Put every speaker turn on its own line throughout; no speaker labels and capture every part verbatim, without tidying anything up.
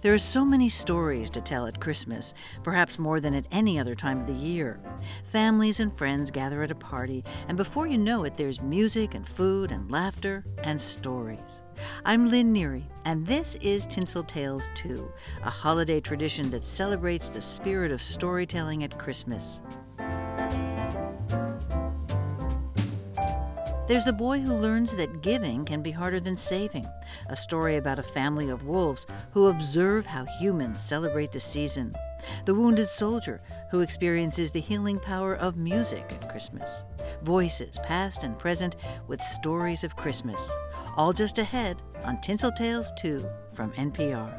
There are so many stories to tell at Christmas, perhaps more than at any other time of the year. Families and friends gather at a party, and before you know it, there's music and food and laughter and stories. I'm Lynn Neary, and this is Tinsel Tales two, a holiday tradition that celebrates the spirit of storytelling at Christmas. There's the boy who learns that giving can be harder than saving, a story about a family of wolves who observe how humans celebrate the season. The wounded soldier who experiences the healing power of music at Christmas. Voices past and present with stories of Christmas. All just ahead on Tinsel Tales two from N P R.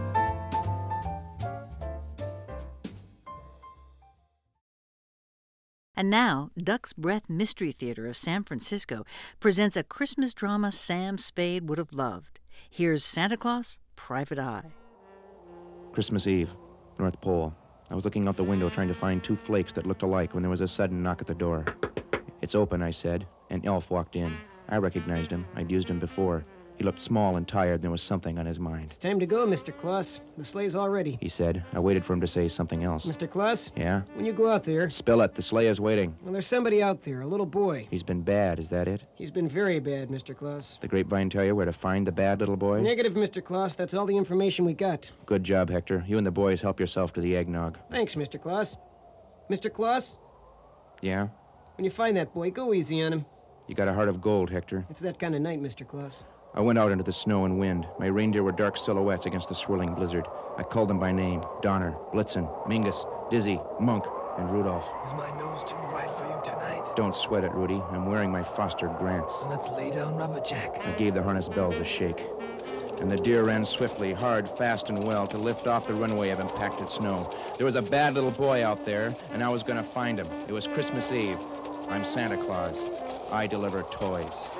And now, Duck's Breath Mystery Theater of San Francisco presents a Christmas drama Sam Spade would have loved. Here's Santa Claus, Private Eye.
Christmas Eve, North Pole. I was looking out the window trying to find two flakes that looked alike when there was a sudden knock at the door. "It's open," I said. An elf walked in. I recognized him. I'd used him before. He looked small and tired, and there was something on his mind.
"It's time to go, Mister Claus. The sleigh's all ready,"
he said. I waited for him to say something else.
"Mister Claus?
Yeah?
When you go out there..."
"Spill it. The sleigh is waiting."
"Well, there's somebody out there, a little boy."
"He's been bad, is that it?"
"He's been very bad, Mister Claus."
"The grapevine tell you where to find the bad little boy?"
"Negative, Mister Claus. That's all the information we got."
"Good job, Hector. You and the boys help yourself to the eggnog."
"Thanks, Mister Claus. Mister Claus?
"Yeah?"
When you find that boy, go easy on him."
"You got a heart of gold, Hector."
"It's that kind of night, Mister Claus."
I went out into the snow and wind. My reindeer were dark silhouettes against the swirling blizzard. I called them by name: Donner, Blitzen, Mingus, Dizzy, Monk, and Rudolph.
"Is my nose too bright for you tonight?"
"Don't sweat it, Rudy. I'm wearing my Foster Grants."
"Let's lay down rubber, Jack."
I gave the harness bells a shake. And the deer ran swiftly, hard, fast, and well to lift off the runway of impacted snow. There was a bad little boy out there, and I was going to find him. It was Christmas Eve. I'm Santa Claus. I deliver toys.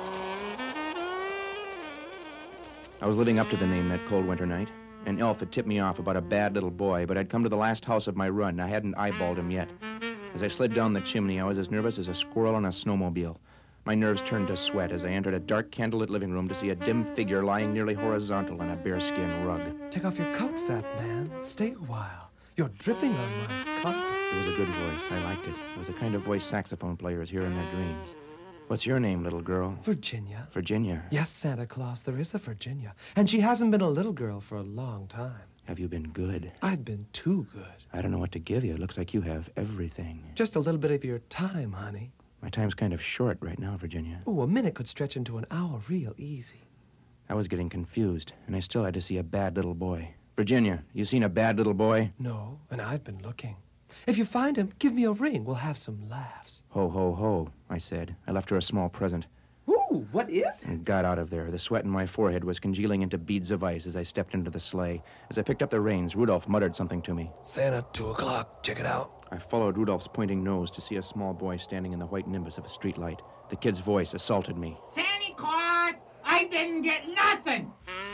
I was living up to the name that cold winter night. An elf had tipped me off about a bad little boy, but I'd come to the last house of my run, and I hadn't eyeballed him yet. As I slid down the chimney, I was as nervous as a squirrel on a snowmobile. My nerves turned to sweat as I entered a dark, candlelit living room to see a dim figure lying nearly horizontal on a bearskin rug.
"Take off your coat, fat man. Stay a while. You're dripping on my carpet."
It was a good voice. I liked it. It was the kind of voice saxophone players hear in their dreams. "What's your name, little girl?"
"Virginia."
"Virginia?"
"Yes, Santa Claus, there is a Virginia. And she hasn't been a little girl for a long time."
"Have you been good?"
"I've been too good."
"I don't know what to give you. It looks like you have everything."
"Just a little bit of your time, honey."
"My time's kind of short right now, Virginia."
"Oh, a minute could stretch into an hour real easy."
I was getting confused, and I still had to see a bad little boy. "Virginia, you seen a bad little boy?"
"No, and I've been looking. If you find him, give me a ring. We'll have some laughs."
"Ho, ho, ho," I said. I left her a small present.
"Ooh, what is it?"
And got out of there. The sweat in my forehead was congealing into beads of ice as I stepped into the sleigh. As I picked up the reins, Rudolph muttered something to me.
"Santa, two o'clock. Check it out."
I followed Rudolph's pointing nose to see a small boy standing in the white nimbus of a streetlight. The kid's voice assaulted me.
"Santa Claus, I didn't get nothing."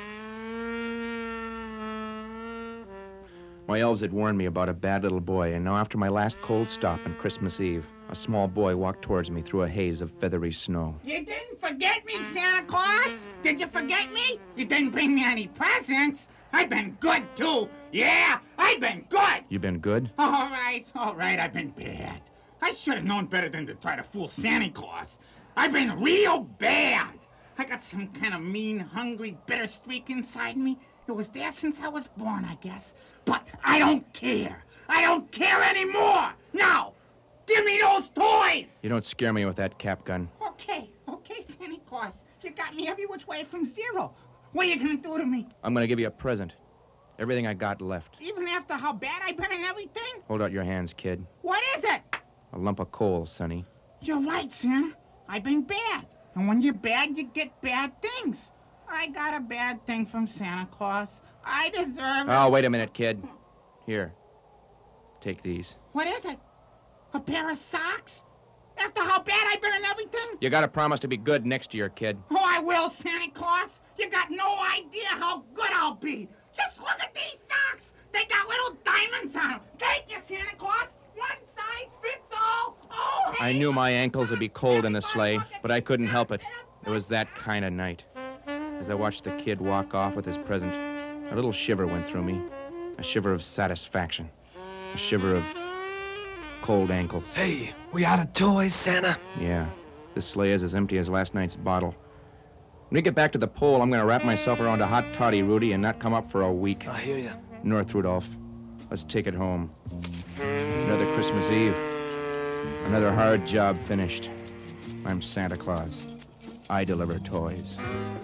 My elves had warned me about a bad little boy, and now after my last cold stop on Christmas Eve, a small boy walked towards me through a haze of feathery snow.
"You didn't forget me, Santa Claus? Did you forget me? You didn't bring me any presents. I've been good, too. Yeah, I've been good."
You been good?
All right, all right, I've been bad. I should have known better than to try to fool Santa Claus. I've been real bad. I got some kind of mean, hungry, bitter streak inside me. It was there since I was born, I guess. But I don't care. I don't care anymore. Now, give me those toys.
You don't scare me with that cap gun.
Okay, okay, Santa Claus. You got me every which way from zero. What are you going to do to me?
I'm going to give you a present. Everything I got left.
Even after how bad I've been and everything?
Hold out your hands, kid.
What is it?
A lump of coal, Sonny.
You're right, Santa. I've been bad. And when you're bad, you get bad things. I got a bad thing from Santa Claus. I deserve it.
Oh, wait a minute, kid. Here. Take these.
What is it? A pair of socks? After how bad I've been and everything?
You gotta promise to be good next year, kid.
Oh, I will, Santa Claus. You got no idea how good I'll be. Just look at these socks. They got little diamonds on them. Thank you, Santa Claus. One size fits all. Oh, hey,
I knew my ankles would be cold in the sleigh, but I couldn't help it. It was that kind of night. As I watched the kid walk off with his present, A little shiver went through me. A shiver of satisfaction. A shiver of cold ankles.
Hey, we out of toys, Santa?
Yeah, this sleigh is as empty as last night's bottle. When we get back to the pole, I'm gonna wrap myself around a hot toddy, Rudy, and not come up for a week.
I hear you.
North, Rudolph. Let's take it home. Another Christmas Eve. Another hard job finished. I'm Santa Claus. I deliver toys.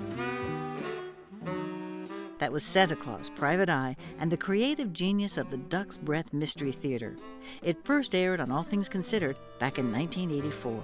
That was Santa Claus, Private Eye, and the creative genius of the Duck's Breath Mystery Theater. It first aired on All Things Considered back in nineteen eighty-four.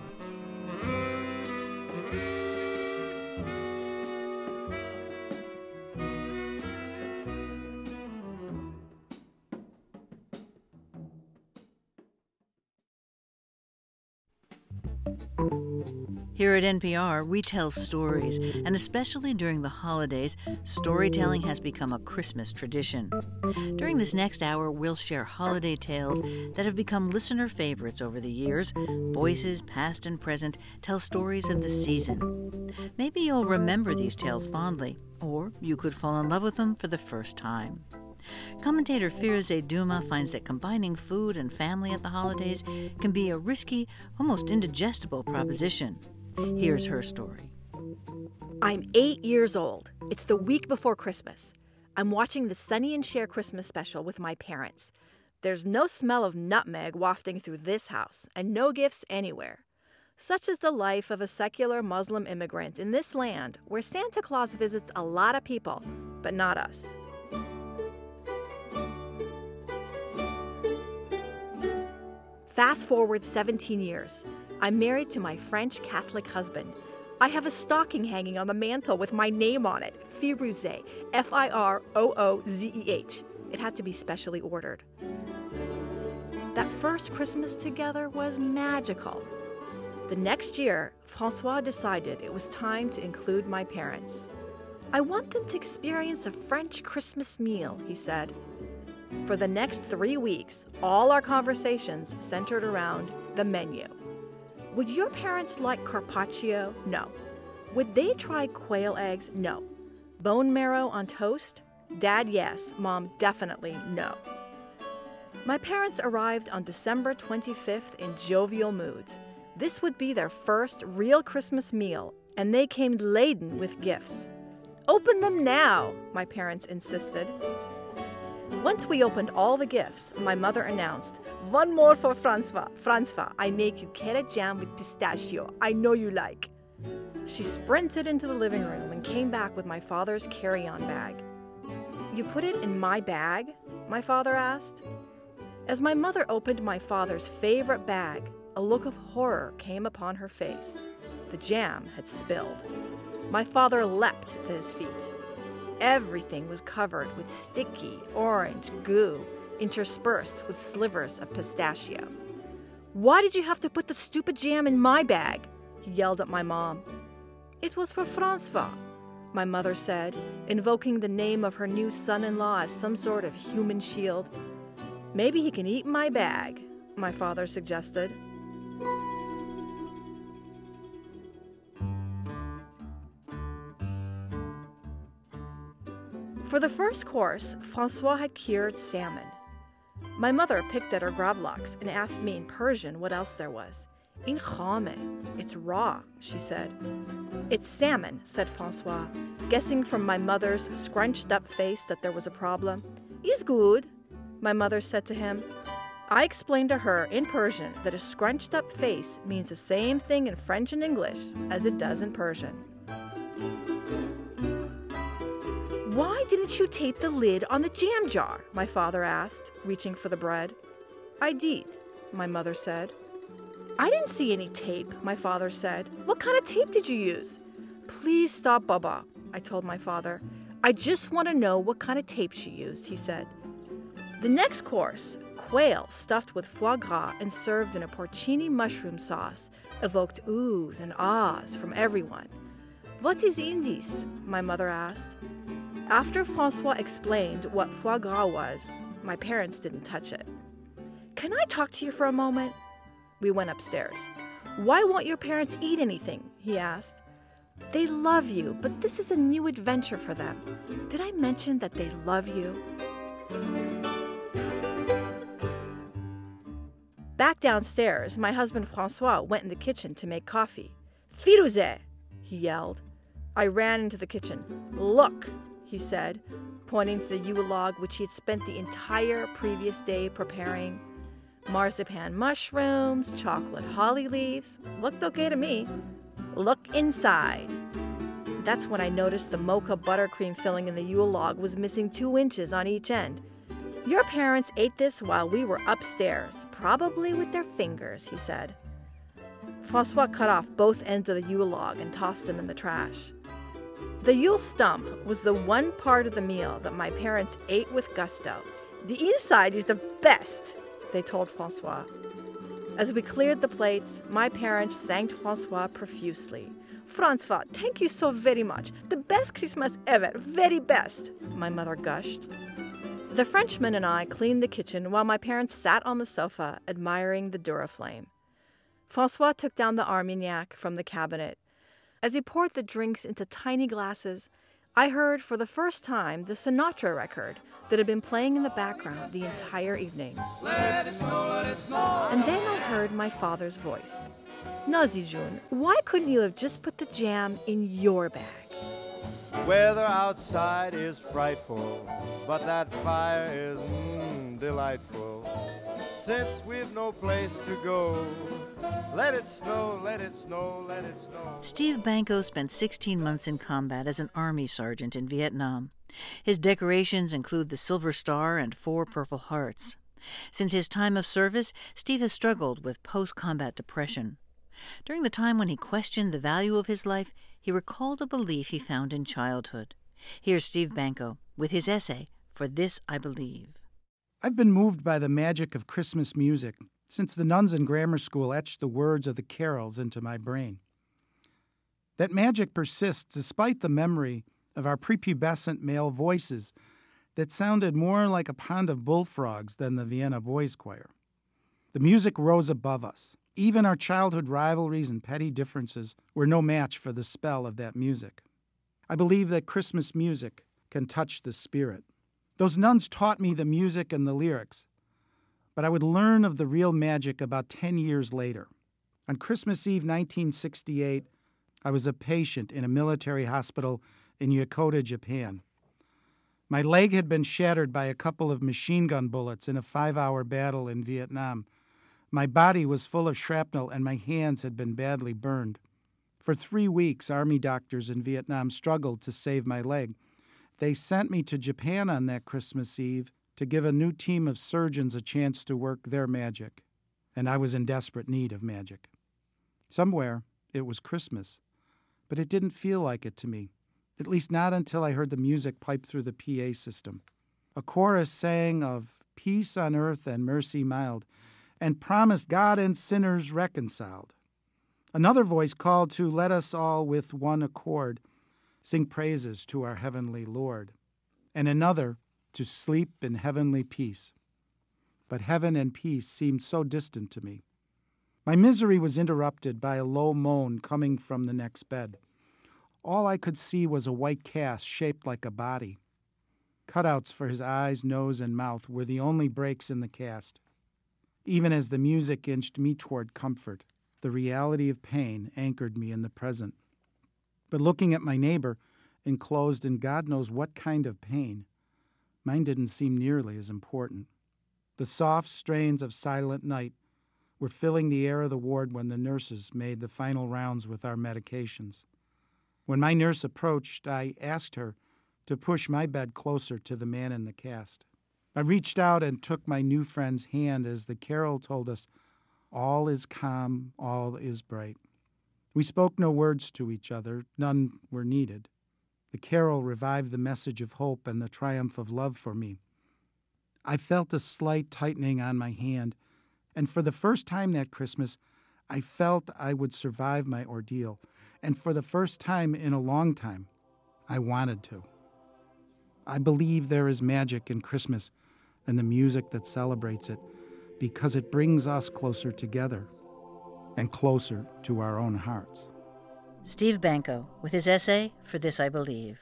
Here at N P R, we tell stories, and especially during the holidays, storytelling has become a Christmas tradition. During this next hour, we'll share holiday tales that have become listener favorites over the years. Voices, past and present, tell stories of the season. Maybe you'll remember these tales fondly, or you could fall in love with them for the first time. Commentator Firuze Duma finds that combining food and family at the holidays can be a risky, almost indigestible proposition. Here's her story.
I'm eight years old. It's the week before Christmas. I'm watching the Sonny and Cher Christmas special with my parents. There's no smell of nutmeg wafting through this house, and no gifts anywhere. Such is the life of a secular Muslim immigrant in this land where Santa Claus visits a lot of people, but not us. Fast forward seventeen years. I'm married to my French Catholic husband. I have a stocking hanging on the mantle with my name on it, Firuze, F I R O O Z E H. It had to be specially ordered. That first Christmas together was magical. The next year, Francois decided it was time to include my parents. I want them to experience a French Christmas meal, he said. For the next three weeks, all our conversations centered around the menu. Would your parents like carpaccio? No. Would they try quail eggs? No. Bone marrow on toast? Dad, yes. Mom, definitely no. My parents arrived on December twenty-fifth in jovial moods. This would be their first real Christmas meal, and they came laden with gifts. Open them now, my parents insisted. Once we opened all the gifts, my mother announced, "One more for Francois. Francois, I make you carrot jam with pistachio. I know you like." She sprinted into the living room and came back with my father's carry-on bag. "You put it in my bag?" my father asked. As my mother opened my father's favorite bag, a look of horror came upon her face. The jam had spilled. My father leapt to his feet. Everything was covered with sticky orange goo, interspersed with slivers of pistachio. "Why did you have to put the stupid jam in my bag?" he yelled at my mom. "It was for Francois," my mother said, invoking the name of her new son-in-law as some sort of human shield. "Maybe he can eat my bag," my father suggested. For the first course, Francois had cured salmon. My mother picked at her gravlax and asked me in Persian what else there was. "In khame, it's raw," she said. "It's salmon," said Francois, guessing from my mother's scrunched-up face that there was a problem. "Is good," my mother said to him. I explained to her in Persian that a scrunched-up face means the same thing in French and English as it does in Persian. "Why didn't you tape the lid on the jam jar?" my father asked, reaching for the bread. "I did," my mother said. "I didn't see any tape," my father said. "What kind of tape did you use?" "Please stop, Baba," I told my father. "I just want to know what kind of tape she used," he said. The next course, quail stuffed with foie gras and served in a porcini mushroom sauce, evoked oohs and ahs from everyone. "What is in this?" my mother asked. After Francois explained what foie gras was, my parents didn't touch it. "Can I talk to you for a moment?" We went upstairs. "Why won't your parents eat anything?" he asked. They love you, but this is a new adventure for them. Did I mention that they love you? Back downstairs, my husband Francois went in the kitchen to make coffee. Firuze, he yelled. I ran into the kitchen. Look, he said, pointing to the Yule log which he had spent the entire previous day preparing. Marzipan mushrooms, chocolate holly leaves. Looked okay to me. Look inside. That's when I noticed the mocha buttercream filling in the Yule log was missing two inches on each end. Your parents ate this while we were upstairs, probably with their fingers, he said. Francois cut off both ends of the Yule log and tossed them in the trash. The Yule stump was the one part of the meal that my parents ate with gusto. The inside is the best, they told Francois. As we cleared the plates, my parents thanked Francois profusely. Francois, thank you so very much. The best Christmas ever, very best, my mother gushed. The Frenchman and I cleaned the kitchen while my parents sat on the sofa admiring the Duraflame. Francois took down the Armagnac from the cabinet. As he poured the drinks into tiny glasses, I heard for the first time the Sinatra record that had been playing in the background the entire evening. Let it snow, let it snow. And then I heard my father's voice. Nazijun, why couldn't you have just put the jam in your bag?
Weather outside is frightful, but that fire is mm, delightful. Since we've no place to go, let it snow, let it snow, let it snow.
Steve Banko spent sixteen months in combat as an Army sergeant in Vietnam. His decorations include the Silver Star and four Purple Hearts. Since his time of service, Steve has struggled with post-combat depression. During the time when he questioned the value of his life, he recalled a belief he found in childhood. Here's Steve Banko with his essay, For This I Believe.
I've been moved by the magic of Christmas music since the nuns in grammar school etched the words of the carols into my brain. That magic persists despite the memory of our prepubescent male voices that sounded more like a pond of bullfrogs than the Vienna Boys Choir. The music rose above us. Even our childhood rivalries and petty differences were no match for the spell of that music. I believe that Christmas music can touch the spirit. Those nuns taught me the music and the lyrics, but I would learn of the real magic about ten years later. On Christmas Eve nineteen sixty-eight, I was a patient in a military hospital in Yokota, Japan. My leg had been shattered by a couple of machine gun bullets in a five-hour battle in Vietnam. My body was full of shrapnel and my hands had been badly burned. For three weeks, Army doctors in Vietnam struggled to save my leg. They sent me to Japan on that Christmas Eve to give a new team of surgeons a chance to work their magic. And I was in desperate need of magic. Somewhere, it was Christmas, but it didn't feel like it to me, at least not until I heard the music pipe through the P A system. A chorus sang of peace on earth and mercy mild, and promised God and sinners reconciled. Another voice called to let us all with one accord sing praises to our heavenly Lord, and another to sleep in heavenly peace. But heaven and peace seemed so distant to me. My misery was interrupted by a low moan coming from the next bed. All I could see was a white cast shaped like a body. Cutouts for his eyes, nose, and mouth were the only breaks in the cast. Even as the music inched me toward comfort, the reality of pain anchored me in the present. But looking at my neighbor, enclosed in God knows what kind of pain, mine didn't seem nearly as important. The soft strains of Silent Night were filling the air of the ward when the nurses made the final rounds with our medications. When my nurse approached, I asked her to push my bed closer to the man in the cast. I reached out and took my new friend's hand as the carol told us, all is calm, all is bright. We spoke no words to each other, none were needed. The carol revived the message of hope and the triumph of love for me. I felt a slight tightening on my hand, and for the first time that Christmas, I felt I would survive my ordeal, and for the first time in a long time, I wanted to. I believe there is magic in Christmas and the music that celebrates it, because it brings us closer together and closer to our own hearts.
Steve Banko with his essay, For This I Believe.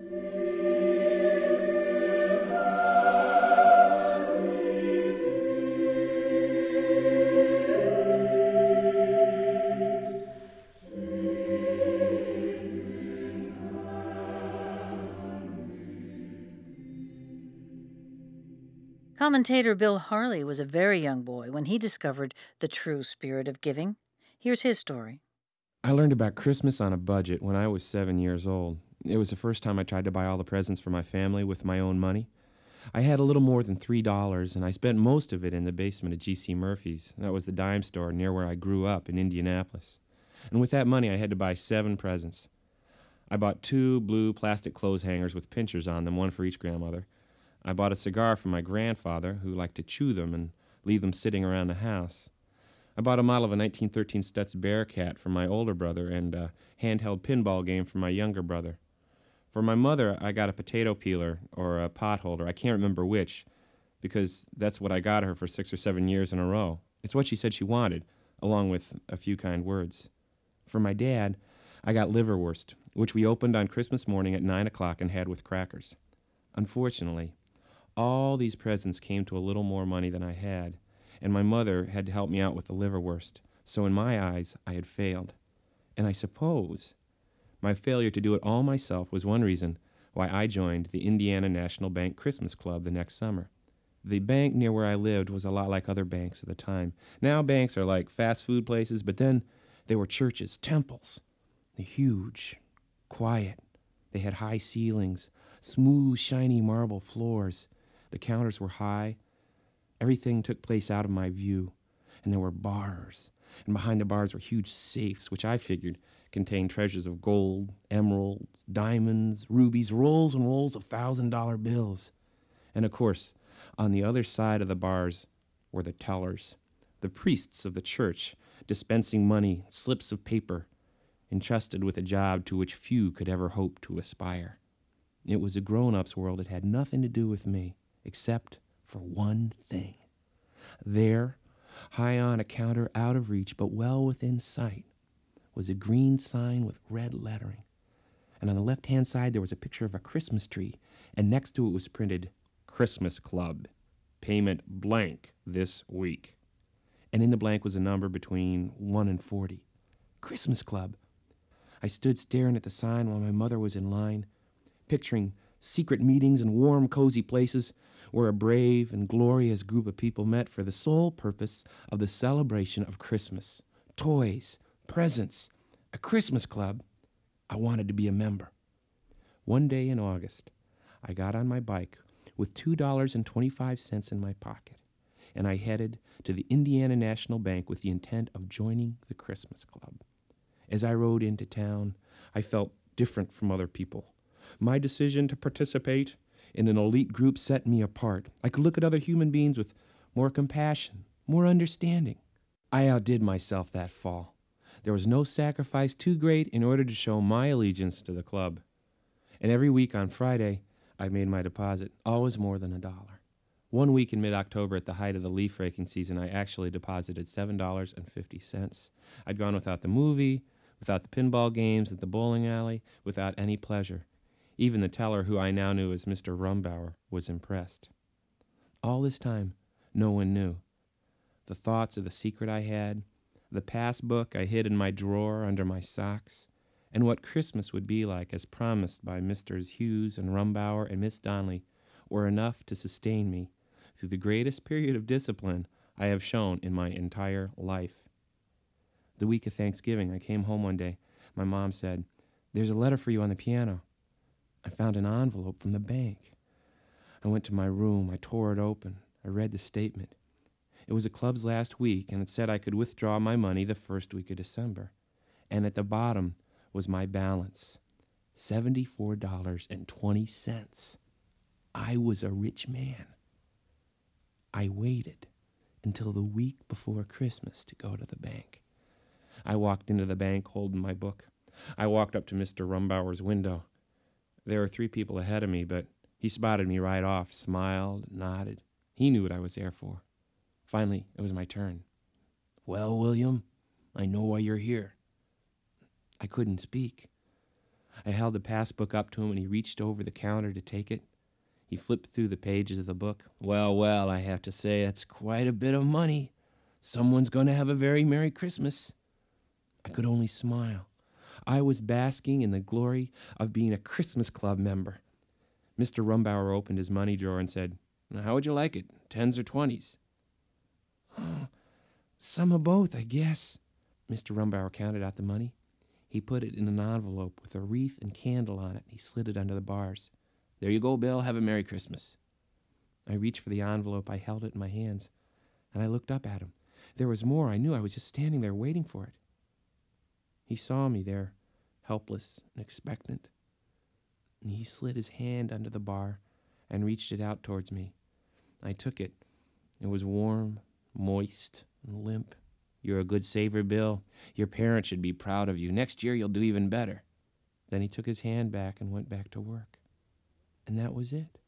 Commentator Bill Harley was a very young boy when he discovered the true spirit of giving. Here's his story.
I learned about Christmas on a budget when I was seven years old. It was the first time I tried to buy all the presents for my family with my own money. I had a little more than three dollars, and I spent most of it in the basement of G C Murphy's. That was the dime store near where I grew up in Indianapolis. And with that money, I had to buy seven presents. I bought two blue plastic clothes hangers with pinchers on them, one for each grandmother. I bought a cigar for my grandfather, who liked to chew them and leave them sitting around the house. I bought a model of a nineteen thirteen Stutz Bearcat for my older brother and a handheld pinball game for my younger brother. For my mother, I got a potato peeler or a pot holder. I can't remember which, because that's what I got her for six or seven years in a row. It's what she said she wanted, along with a few kind words. For my dad, I got liverwurst, which we opened on Christmas morning at nine o'clock and had with crackers. Unfortunately, all these presents came to a little more money than I had, and my mother had to help me out with the liverwurst, so in my eyes, I had failed. And I suppose my failure to do it all myself was one reason why I joined the Indiana National Bank Christmas Club the next summer. The bank near where I lived was a lot like other banks at the time. Now banks are like fast food places, but then they were churches, temples. They're huge, quiet. They had high ceilings, smooth, shiny marble floors. The counters were high. Everything took place out of my view. And there were bars. And behind the bars were huge safes, which I figured contained treasures of gold, emeralds, diamonds, rubies, rolls and rolls of thousand-dollar bills. And of course, on the other side of the bars were the tellers, the priests of the church, dispensing money, slips of paper, entrusted with a job to which few could ever hope to aspire. It was a grown-up's world. It had nothing to do with me, except for one thing. There, high on a counter out of reach but well within sight, was a green sign with red lettering. And on the left-hand side there was a picture of a Christmas tree, and next to it was printed, Christmas Club, payment blank this week. And in the blank was a number between one and forty. Christmas Club. I stood staring at the sign while my mother was in line, picturing secret meetings in warm, cozy places where a brave and glorious group of people met for the sole purpose of the celebration of Christmas. Toys, presents, a Christmas club. I wanted to be a member. One day in August, I got on my bike with two dollars and twenty-five cents in my pocket, and I headed to the Indiana National Bank with the intent of joining the Christmas Club. As I rode into town, I felt different from other people. My decision to participate in an elite group set me apart. I could look at other human beings with more compassion, more understanding. I outdid myself that fall. There was no sacrifice too great in order to show my allegiance to the club. And every week on Friday, I made my deposit, always more than a dollar. One week in mid-October at the height of the leaf raking season, I actually deposited seven dollars and fifty cents. I'd gone without the movie, without the pinball games at the bowling alley, without any pleasure. Even the teller, who I now knew as Mister Rumbauer, was impressed. All this time, no one knew. The thoughts of the secret I had, the passbook I hid in my drawer under my socks, and what Christmas would be like as promised by Misters Hughes and Rumbauer and Miss Donnelly were enough to sustain me through the greatest period of discipline I have shown in my entire life. The week of Thanksgiving, I came home one day. My mom said, "There's a letter for you on the piano." I found an envelope from the bank. I went to my room. I tore it open. I read the statement. It was the club's last week, and it said I could withdraw my money the first week of December. And at the bottom was my balance, seventy-four dollars and twenty cents. I was a rich man. I waited until the week before Christmas to go to the bank. I walked into the bank holding my book. I walked up to Mister Rumbauer's window. There were three people ahead of me, but he spotted me right off, smiled, nodded. He knew what I was there for. Finally, it was my turn. "Well, William, I know why you're here." I couldn't speak. I held the passbook up to him, and he reached over the counter to take it. He flipped through the pages of the book. Well, well, I have to say, that's quite a bit of money. Someone's going to have a very Merry Christmas. I could only smile. I was basking in the glory of being a Christmas Club member. Mister Rumbauer opened his money drawer and said, "How would you like it, tens or twenties?" Oh, some of both, I guess. Mister Rumbauer counted out the money. He put it in an envelope with a wreath and candle on it. He slid it under the bars. "There you go, Bill. Have a Merry Christmas." I reached for the envelope. I held it in my hands, and I looked up at him. There was more. I knew I was just standing there waiting for it. He saw me there, helpless and expectant, and he slid his hand under the bar and reached it out towards me. I took it. It was warm, moist, and limp. "You're a good saver, Bill. Your parents should be proud of you. Next year you'll do even better." Then he took his hand back and went back to work. And that was it.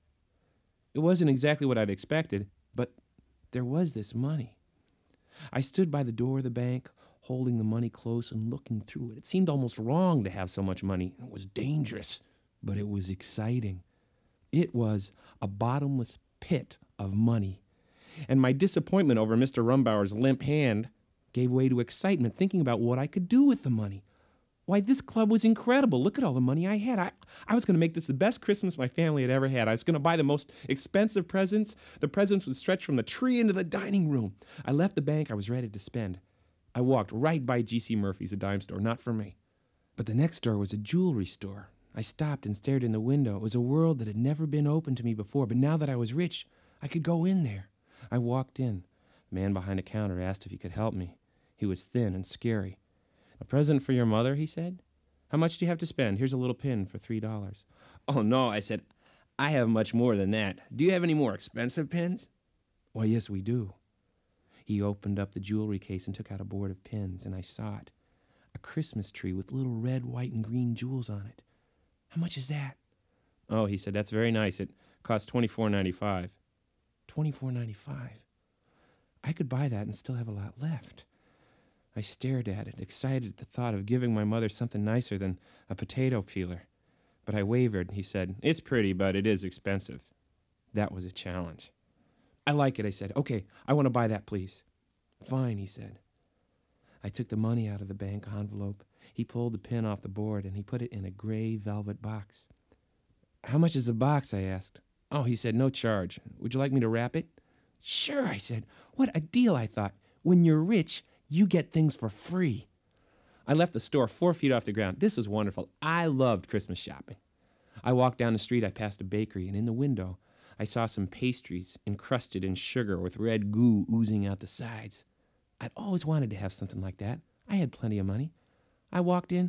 It wasn't exactly what I'd expected, but there was this money. I stood by the door of the bank, holding the money close and looking through it. It seemed almost wrong to have so much money. It was dangerous, but it was exciting. It was a bottomless pit of money. And my disappointment over Mister Rumbauer's limp hand gave way to excitement, thinking about what I could do with the money. Why, this club was incredible. Look at all the money I had. I, I was going to make this the best Christmas my family had ever had. I was going to buy the most expensive presents. The presents would stretch from the tree into the dining room. I left the bank. I was ready to spend. I walked right by G C Murphy's, a dime store. Not for me. But the next door was a jewelry store. I stopped and stared in the window. It was a world that had never been open to me before, but now that I was rich, I could go in there. I walked in. The man behind the counter asked if he could help me. He was thin and scary. "A present for your mother," he said. "How much do you have to spend? Here's a little pin for three dollars. "Oh, no," I said. "I have much more than that. Do you have any more expensive pins?" "Why, yes, we do." He opened up the jewelry case and took out a board of pins, and I saw it. A Christmas tree with little red, white, and green jewels on it. "How much is that?" "Oh," he said, "that's very nice. It costs twenty-four ninety-five. twenty-four ninety-five. I could buy that and still have a lot left. I stared at it, excited at the thought of giving my mother something nicer than a potato peeler. But I wavered. He said, "It's pretty, but it is expensive." That was a challenge. "I like it," I said. "Okay, I want to buy that, please." "Fine," he said. I took the money out of the bank envelope. He pulled the pin off the board, and he put it in a gray velvet box. "How much is the box?" I asked. "Oh," he said, "no charge. Would you like me to wrap it?" "Sure," I said. What a deal, I thought. When you're rich, you get things for free. I left the store four feet off the ground. This was wonderful. I loved Christmas shopping. I walked down the street. I passed a bakery, and in the window, I saw some pastries encrusted in sugar with red goo oozing out the sides. I'd always wanted to have something like that. I had plenty of money. I walked in.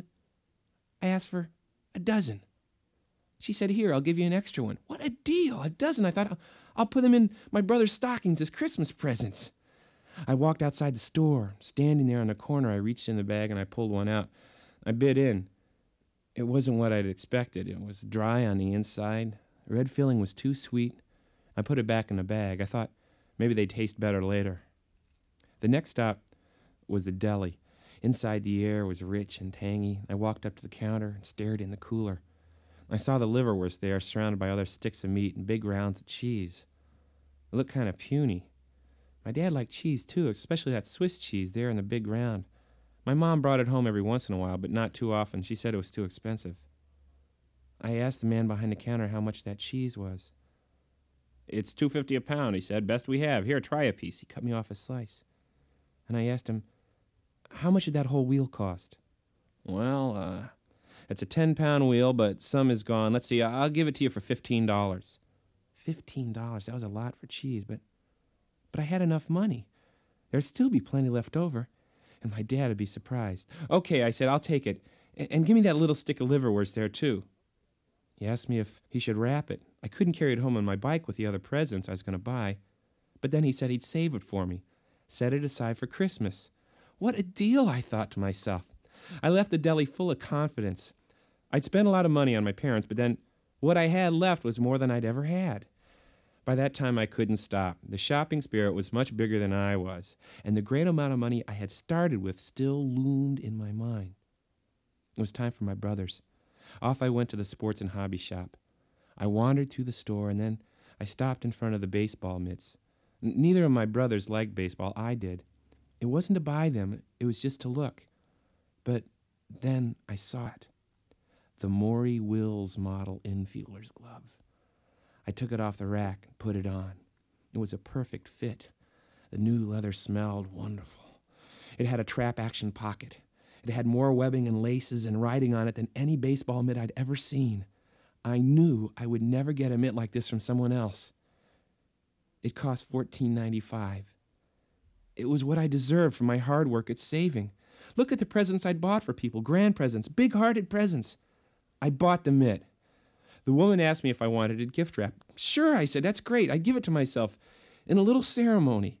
I asked for a dozen. She said, "Here, I'll give you an extra one." What a deal! A dozen. I thought, I'll, I'll put them in my brother's stockings as Christmas presents. I walked outside the store. Standing there on the corner, I reached in the bag and I pulled one out. I bit in. It wasn't what I'd expected. It was dry on the inside. The red filling was too sweet. I put it back in the bag. I thought maybe they'd taste better later. The next stop was the deli. Inside, the air was rich and tangy. I walked up to the counter and stared in the cooler. I saw the liverwurst there, surrounded by other sticks of meat and big rounds of cheese. It looked kind of puny. My dad liked cheese, too, especially that Swiss cheese there in the big round. My mom brought it home every once in a while, but not too often. She said it was too expensive. I asked the man behind the counter how much that cheese was. "It's two fifty a pound," he said. "Best we have. Here, try a piece." He cut me off a slice. And I asked him, "How much did that whole wheel cost?" "Well, uh, it's a ten-pound wheel, but some is gone. Let's see, I'll give it to you for fifteen dollars. Fifteen dollars, that was a lot for cheese, but but I had enough money. There'd still be plenty left over, and my dad would be surprised. "Okay," I said, "I'll take it. And, and give me that little stick of liverwurst there, too." He asked me if he should wrap it. I couldn't carry it home on my bike with the other presents I was going to buy, but then he said he'd save it for me, set it aside for Christmas. What a deal, I thought to myself. I left the deli full of confidence. I'd spent a lot of money on my parents, but then what I had left was more than I'd ever had. By that time, I couldn't stop. The shopping spirit was much bigger than I was, and the great amount of money I had started with still loomed in my mind. It was time for my brothers. Off I went to the sports and hobby shop. I wandered through the store, and then I stopped in front of the baseball mitts. N- neither of my brothers liked baseball. I did. It wasn't to buy them. It was just to look. But then I saw it. The Maury Wills model infielder's glove. I took it off the rack and put it on. It was a perfect fit. The new leather smelled wonderful. It had a trap-action pocket. It had more webbing and laces and writing on it than any baseball mitt I'd ever seen. I knew I would never get a mitt like this from someone else. It cost fourteen ninety-five. It was what I deserved for my hard work at saving. Look at the presents I'd bought for people, grand presents, big-hearted presents. I bought the mitt. The woman asked me if I wanted it gift wrapped. Sure, I said, that's great. I'd give it to myself in a little ceremony.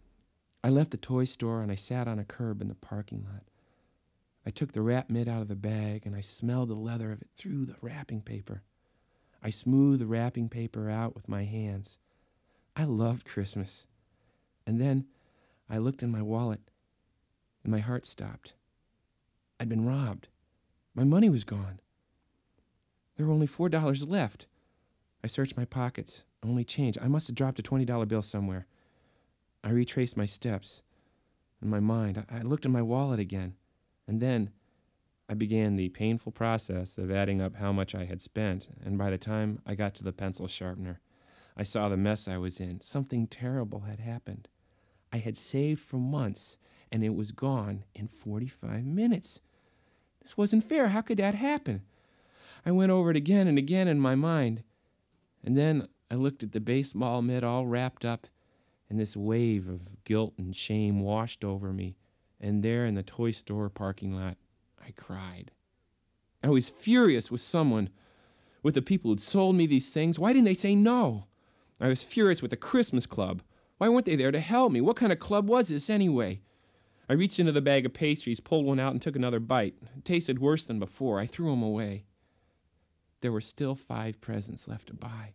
I left the toy store and I sat on a curb in the parking lot. I took the wrap mitt out of the bag and I smelled the leather of it through the wrapping paper. I smoothed the wrapping paper out with my hands. I loved Christmas. And then I looked in my wallet and my heart stopped. I'd been robbed. My money was gone. There were only four dollars left. I searched my pockets. Only change. I must have dropped a twenty dollar bill somewhere. I retraced my steps. In my mind, I looked in my wallet again. And then I began the painful process of adding up how much I had spent, and by the time I got to the pencil sharpener, I saw the mess I was in. Something terrible had happened. I had saved for months, and it was gone in forty-five minutes. This wasn't fair. How could that happen? I went over it again and again in my mind, and then I looked at the baseball mitt all wrapped up, and this wave of guilt and shame washed over me. And there in the toy store parking lot, I cried. I was furious with someone, with the people who'd sold me these things. Why didn't they say no? I was furious with the Christmas Club. Why weren't they there to help me? What kind of club was this anyway? I reached into the bag of pastries, pulled one out, and took another bite. It tasted worse than before. I threw them away. There were still five presents left to buy.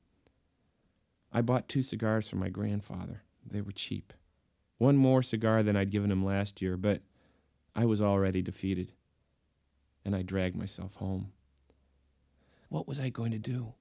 I bought two cigars for my grandfather. They were cheap. One more cigar than I'd given him last year, but I was already defeated, and I dragged myself home. What was I going to do?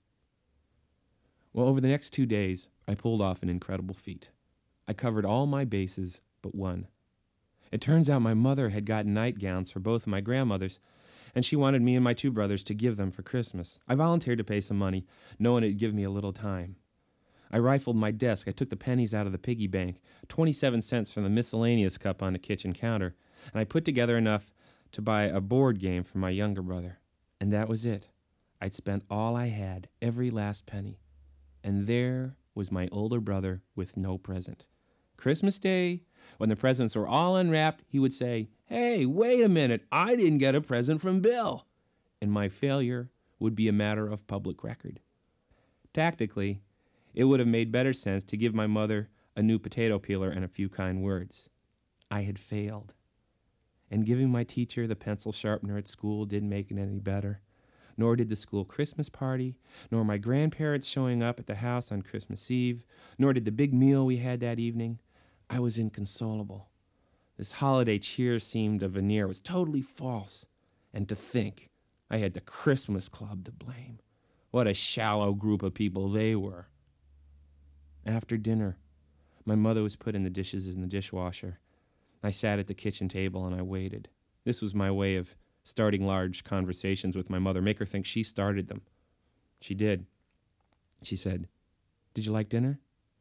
Well, over the next two days, I pulled off an incredible feat. I covered all my bases but one. It turns out my mother had gotten nightgowns for both of my grandmothers, and she wanted me and my two brothers to give them for Christmas. I volunteered to pay some money, knowing it'd give me a little time. I rifled my desk. I took the pennies out of the piggy bank, twenty-seven cents from the miscellaneous cup on the kitchen counter, and I put together enough to buy a board game for my younger brother. And that was it. I'd spent all I had, every last penny. And there was my older brother with no present. Christmas Day, when the presents were all unwrapped, he would say, "Hey, wait a minute, I didn't get a present from Bill." And my failure would be a matter of public record. Tactically, it would have made better sense to give my mother a new potato peeler and a few kind words. I had failed. And giving my teacher the pencil sharpener at school didn't make it any better. Nor did the school Christmas party, nor my grandparents showing up at the house on Christmas Eve, nor did the big meal we had that evening. I was inconsolable. This holiday cheer seemed a veneer. It was totally false. And to think I had the Christmas Club to blame. What a shallow group of people they were. After dinner, my mother was putting the dishes in the dishwasher. I sat at the kitchen table and I waited. This was my way of starting large conversations with my mother, make her think she started them. She did. She said, "Did you like dinner?"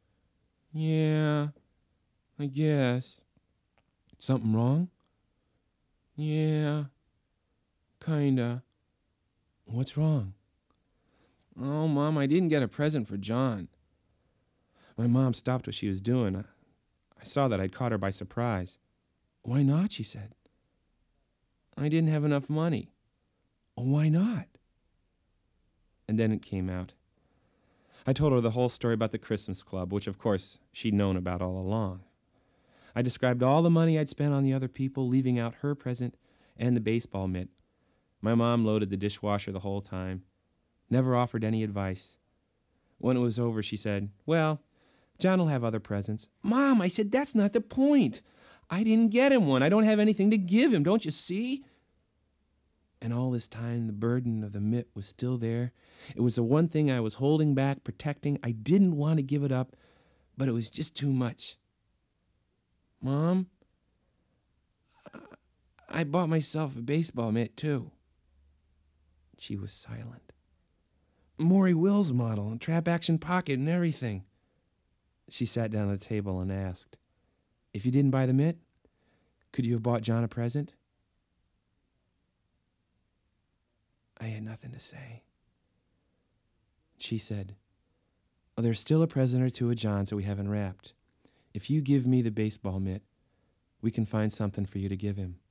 "Yeah, I guess." "Something wrong?" "Yeah, kinda." "What's wrong?" "Oh, Mom, I didn't get a present for John." My mom stopped what she was doing. I, I saw that I'd caught her by surprise. "Why not?" she said. "I didn't have enough money." "Why not?" And then it came out. I told her the whole story about the Christmas Club, which of course she'd known about all along. I described all the money I'd spent on the other people, leaving out her present and the baseball mitt. My mom loaded the dishwasher the whole time, never offered any advice. When it was over, she said, "Well, John will have other presents." "Mom," I said, "that's not the point. I didn't get him one. I don't have anything to give him, don't you see?" And all this time, the burden of the mitt was still there. It was the one thing I was holding back, protecting. I didn't want to give it up, but it was just too much. Mom, I bought myself a baseball mitt, too. She was silent. Maury Wills model and trap action pocket and everything. She sat down at the table and asked, if you didn't buy the mitt, could you have bought John a present? I had nothing to say. She said, oh, there's still a present or two of John's that we haven't wrapped. If you give me the baseball mitt, we can find something for you to give him.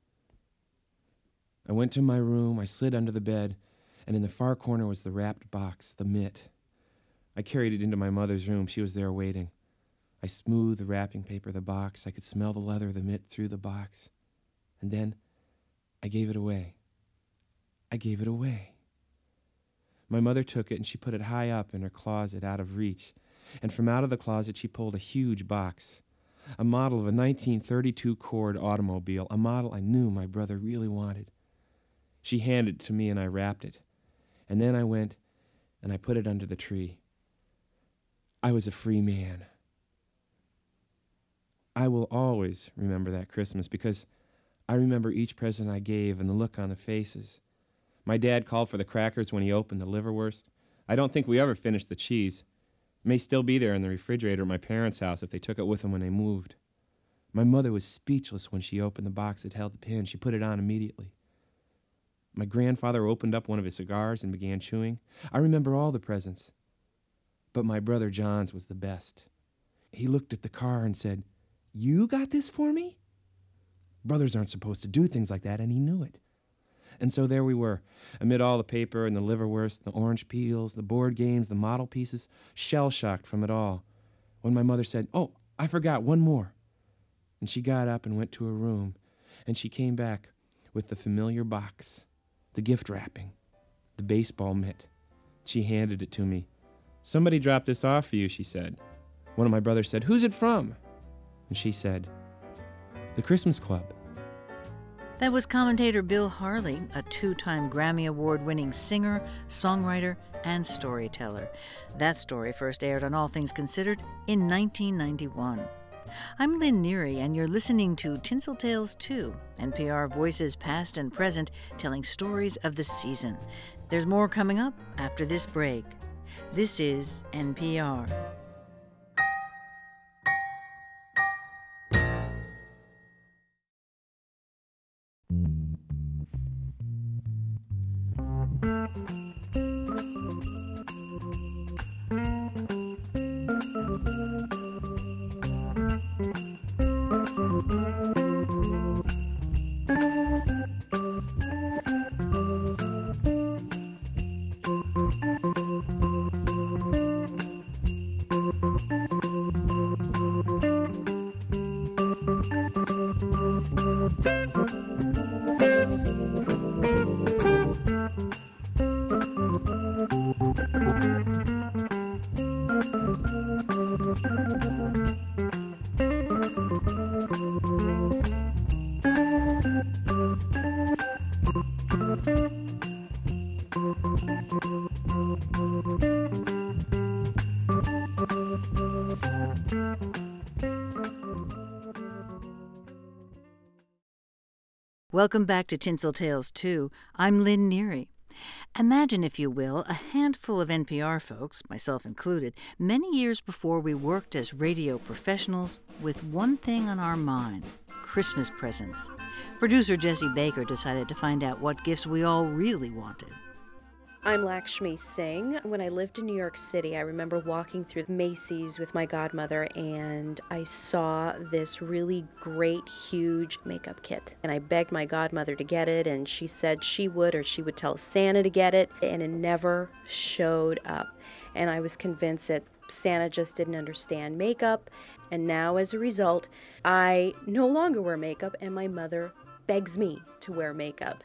I went to my room, I slid under the bed, and in the far corner was the wrapped box, the mitt. I carried it into my mother's room. She was there waiting. I smoothed the wrapping paper of the box. I could smell the leather of the mitt through the box. And then I gave it away. I gave it away. My mother took it and she put it high up in her closet out of reach. And from out of the closet she pulled a huge box, a model of a nineteen thirty-two Cord automobile, a model I knew my brother really wanted. She handed it to me and I wrapped it. And then I went and I put it under the tree. I was a free man. I will always remember that Christmas because I remember each present I gave and the look on the faces. My dad called for the crackers when he opened the liverwurst. I don't think we ever finished the cheese. It may still be there in the refrigerator at my parents' house if they took it with them when they moved. My mother was speechless when she opened the box that held the pin. She put it on immediately. My grandfather opened up one of his cigars and began chewing. I remember all the presents. But my brother John's was the best. He looked at the car and said, "You got this for me?" Brothers aren't supposed to do things like that, and he knew it. And so there we were, amid all the paper and the liverwurst, the orange peels, the board games, the model pieces, shell-shocked from it all, when my mother said, "Oh, I forgot one more." And she got up and went to her room, and she came back with the familiar box, the gift wrapping, the baseball mitt. She handed it to me. "Somebody dropped this off for you," she said. One of my brothers said, "Who's it from?" And she said, "The Christmas Club."
That was commentator Bill Harley, a two-time Grammy Award-winning singer, songwriter, and storyteller. That story first aired on All Things Considered in nineteen ninety-one. I'm Lynn Neary, and you're listening to Tinsel Tales two, N P R voices past and present telling stories of the season. There's more coming up after this break. This is N P R. Welcome back to Tinsel Tales two. I'm Lynn Neary. Imagine, if you will, a handful of N P R folks, myself included, many years before we worked as radio professionals, with one thing on our mind: Christmas presents. Producer Jesse Baker decided to find out what gifts we all really wanted.
I'm Lakshmi Singh. When I lived in New York City, I remember walking through Macy's with my godmother, and I saw this really great, huge makeup kit. And I begged my godmother to get it, and she said she would, or she would tell Santa to get it, and it never showed up. And I was convinced that Santa just didn't understand makeup, and now as a result, I no longer wear makeup, and my mother begs me to wear makeup.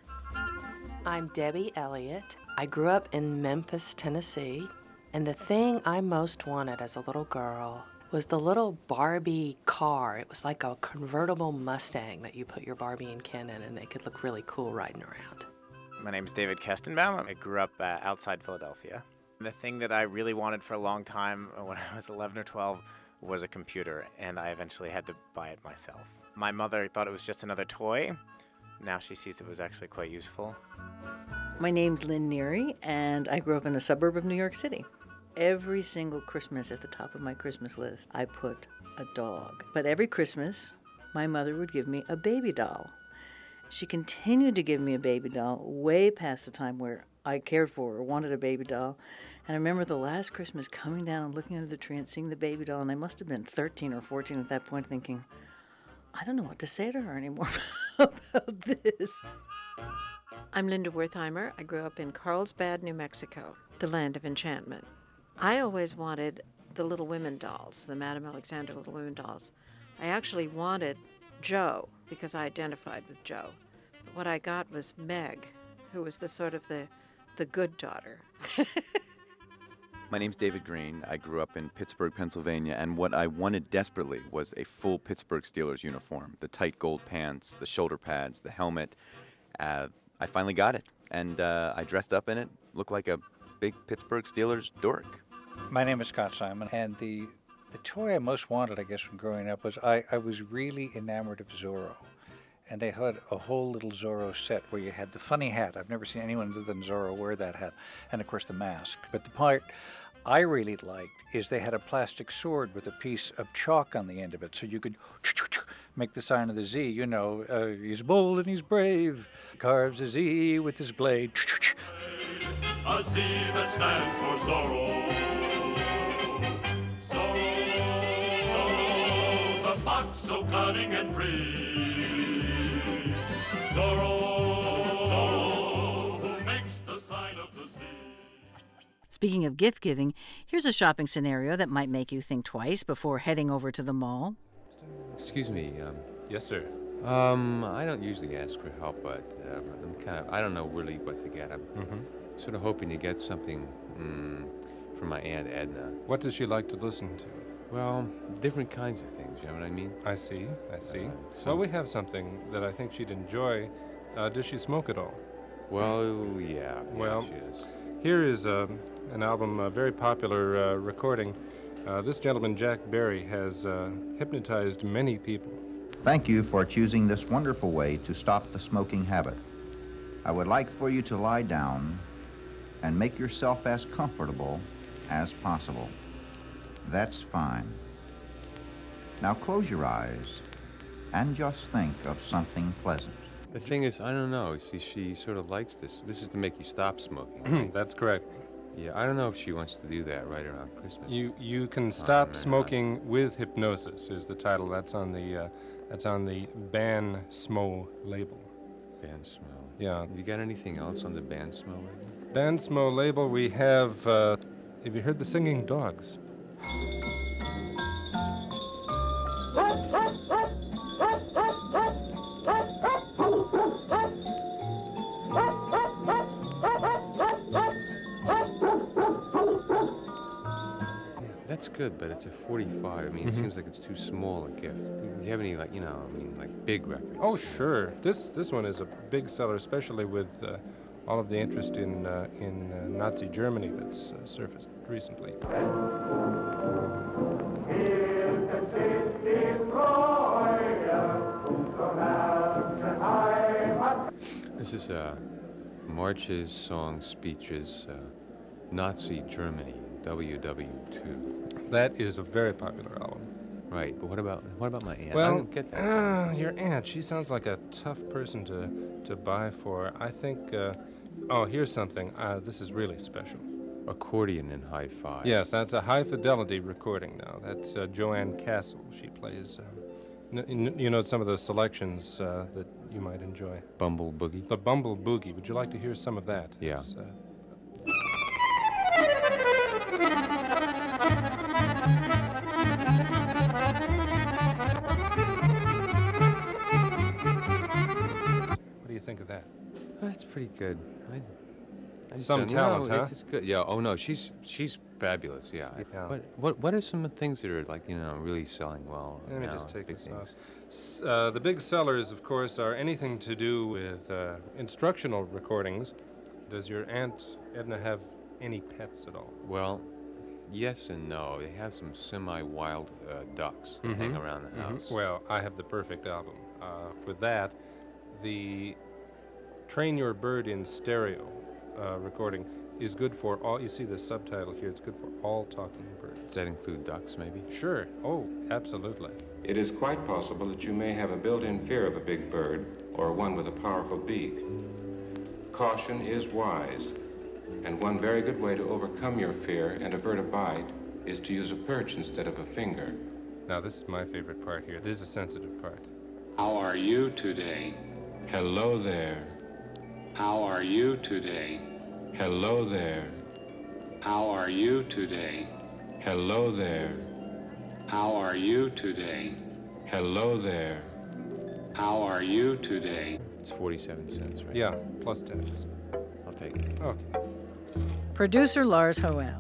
I'm Debbie Elliott. I grew up in Memphis, Tennessee, and the thing I most wanted as a little girl was the little Barbie car. It was like a convertible Mustang that you put your Barbie and Ken in, and they could look really cool riding around.
My name's David Kestenbaum. I grew up uh, outside Philadelphia. The thing that I really wanted for a long time uh, when I was eleven or twelve was a computer, and I eventually had to buy it myself. My mother thought it was just another toy. Now she sees it was actually quite useful.
My name's Lynn Neary, and I grew up in a suburb of New York City. Every single Christmas at the top of my Christmas list, I put a dog. But every Christmas, my mother would give me a baby doll. She continued to give me a baby doll way past the time where I cared for or wanted a baby doll. And I remember the last Christmas coming down and looking under the tree and seeing the baby doll, and I must have been thirteen or fourteen at that point, thinking, I don't know what to say to her anymore about this.
I'm Linda Wertheimer. I grew up in Carlsbad, New Mexico, the land of enchantment. I always wanted the Little Women dolls, the Madame Alexander Little Women dolls. I actually wanted Joe because I identified with Joe. But what I got was Meg, who was the sort of the, the good daughter.
My name's David Green. I grew up in Pittsburgh, Pennsylvania, and what I wanted desperately was a full Pittsburgh Steelers uniform. The tight gold pants, the shoulder pads, the helmet. Uh, I finally got it, and uh, I dressed up in it, looked like a big Pittsburgh Steelers dork.
My name is Scott Simon, and the, the toy I most wanted, I guess, when growing up was I, I was really enamored of Zorro. And they had a whole little Zorro set where you had the funny hat. I've never seen anyone other than Zorro wear that hat. And, of course, the mask. But the part I really liked is they had a plastic sword with a piece of chalk on the end of it. So you could make the sign of the Z, you know, uh, he's bold and he's brave, carves a Z with his blade.
A Z that stands for Zorro. Zorro, Zorro, the fox so cunning and free. Zorro, Zorro, who makes the sign of the Z.
Speaking of gift giving, here's a shopping scenario that might make you think twice before heading over to the mall.
Excuse me. Um,
yes, sir.
Um, I don't usually ask for help, but um, I'm kind of, I don't know really what to get. I'm
mm-hmm.
sort of hoping to get something mm, from my Aunt Edna.
What does she like to listen to?
Well, different kinds of things, you know what I mean?
I see, I see.
Uh,
so we have something that I think she'd enjoy. Uh, does she smoke at all?
Well, yeah.
Well,
yeah, she is.
Here is uh, an album, a very popular uh, recording. Uh, this gentleman, Jack Berry, has uh, hypnotized many people.
Thank you for choosing this wonderful way to stop the smoking habit. I would like for you to lie down and make yourself as comfortable as possible. That's fine. Now close your eyes and just think of something pleasant.
The thing is, I don't know. See, she sort of likes this. This is to make you stop smoking. Right?
That's correct.
Yeah, I don't know if she wants to do that right around Christmas.
You you can stop oh, smoking not. with hypnosis is the title. That's on the uh, that's on the Ban Smo label.
Ban Smo.
Yeah.
You got anything else on the Ban Smo label?
Ban Smo label. We have. Uh, have you heard the singing dogs?
That's good, but it's a forty-five. I mean, mm-hmm. It seems like it's too small a gift. Do you have any, like, you know, I mean, like big records?
Oh, sure. This this one is a big seller, especially with uh, all of the interest in uh, in uh, Nazi Germany that's uh, surfaced recently.
This is uh, marches, songs, speeches, uh, Nazi Germany, W W two.
That is a very popular album.
Right, but what about what about my aunt?
Well,
I don't get that.
Uh, your aunt, she sounds like a tough person to, to buy for. I think, uh, oh, here's something. Uh, this is really special.
Accordion in hi-fi.
Yes, that's a high-fidelity recording now. That's uh, Joanne Castle. She plays, uh, n- you know, some of the selections uh, that you might enjoy.
Bumble Boogie?
The Bumble Boogie. Would you like to hear some of that?
Yeah.
It's, uh, What do you think of that?
That's pretty good. I, I just
Some
don't- you
talent,
know,
huh?
It's it's good. Yeah. Oh no, she's she's fabulous. Yeah.
Yeah.
What what what are some things that are like you know really selling well?
Let me
now,
just take
big
this
things?
off. S- Uh, the big sellers, of course, are anything to do with uh, instructional recordings. Does your Aunt Edna have any pets at all?
Well, yes and no. They have some semi-wild uh, ducks that hang
Mhm,
around the
mhm.
house.
Well, I have the perfect album. Uh, for that, the Train Your Bird in Stereo uh, recording is good for all. You see the subtitle here. It's good for all talking birds.
Does that include ducks, maybe?
Sure. Oh, absolutely.
It is quite possible that you may have a built-in fear of a big bird or one with a powerful beak. Caution is wise, and one very good way to overcome your fear and avert a bite is to use a perch instead of a finger.
Now, this is my favorite part here. This is a sensitive part.
How are you today? Hello there. How are you today? Hello there. How are you today? Hello there. How are you today? Hello there. How are you today?
It's forty-seven cents, right?
Yeah, plus tax.
I'll take it.
Okay.
Producer Lars Hoel.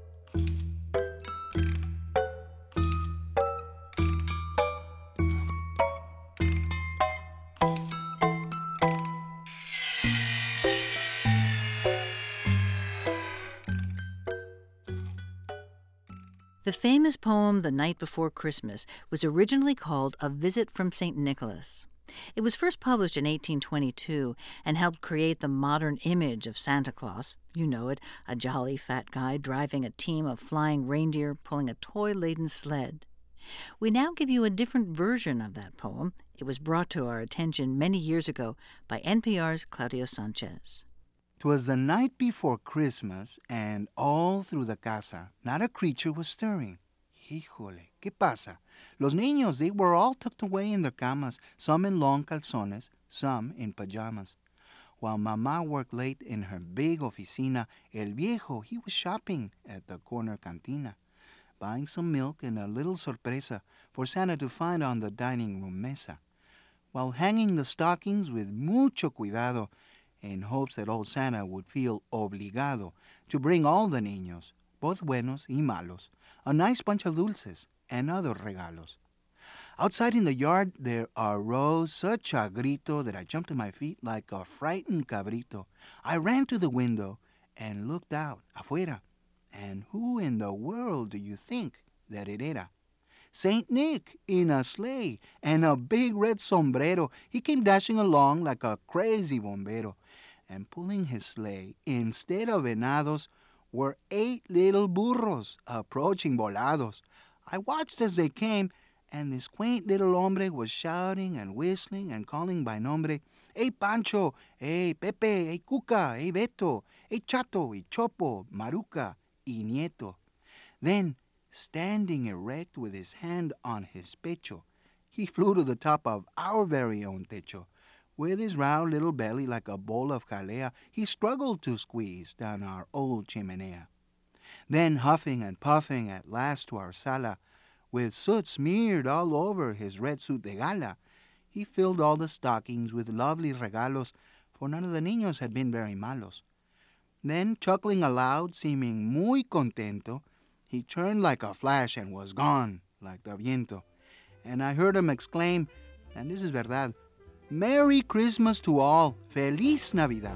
The famous poem The Night Before Christmas was originally called A Visit from Saint Nicholas. It was first published in eighteen twenty-two and helped create the modern image of Santa Claus. You know it, a jolly fat guy driving a team of flying reindeer pulling a toy-laden sled. We now give you a different version of that poem. It was brought to our attention many years ago by N P R's Claudio Sanchez.
'Twas the night before Christmas, and all through the casa, not a creature was stirring. Híjole, ¿qué pasa? Los niños, they were all tucked away in their camas, some in long calzones, some in pajamas. While Mama worked late in her big oficina, El Viejo, he was shopping at the corner cantina, buying some milk and a little sorpresa for Santa to find on the dining room mesa, while hanging the stockings with mucho cuidado, in hopes that old Santa would feel obligado to bring all the niños, both buenos y malos, a nice bunch of dulces and other regalos. Outside in the yard there arose such a grito that I jumped to my feet like a frightened cabrito. I ran to the window and looked out, afuera, and who in the world do you think that it era? Saint Nick in a sleigh and a big red sombrero. He came dashing along like a crazy bombero, and pulling his sleigh, instead of venados, were eight little burros approaching volados. I watched as they came, and this quaint little hombre was shouting and whistling and calling by nombre, "Hey Pancho, hey Pepe, hey Cuca, hey Beto, hey Chato, y Chopo, Maruca, y Nieto." Then, standing erect with his hand on his pecho, he flew to the top of our very own techo. With his round little belly like a bowl of jalea, he struggled to squeeze down our old chimenea. Then, huffing and puffing at last to our sala, with soot smeared all over his red suit de gala, he filled all the stockings with lovely regalos, for none of the niños had been very malos. Then, chuckling aloud, seeming muy contento, he turned like a flash and was gone like the viento. And I heard him exclaim, and this is verdad, "Merry Christmas to all. Feliz Navidad."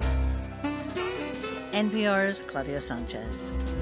N P R's Claudio Sanchez.